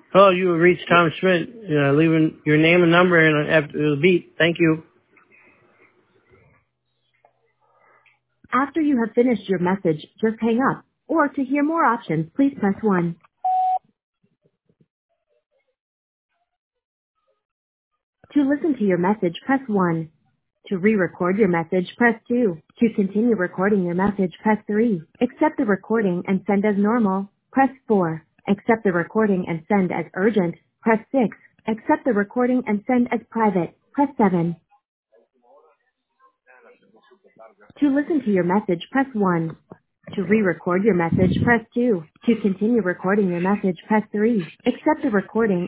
Oh, you have reached Tom Schmidt, leaving your name and number and after the beep. Thank you. After you have finished your message, just hang up. Or to hear more options, please press 1. To listen to your message, press 1. To re-record your message, press 2. To continue recording your message, press 3. Accept the recording and send as normal, press 4. Accept the recording and send as urgent, press 6. Accept the recording and send as private, press 7. To listen to your message, press 1. To re-record your message, press 2. To continue recording your message, press 3. Accept the recording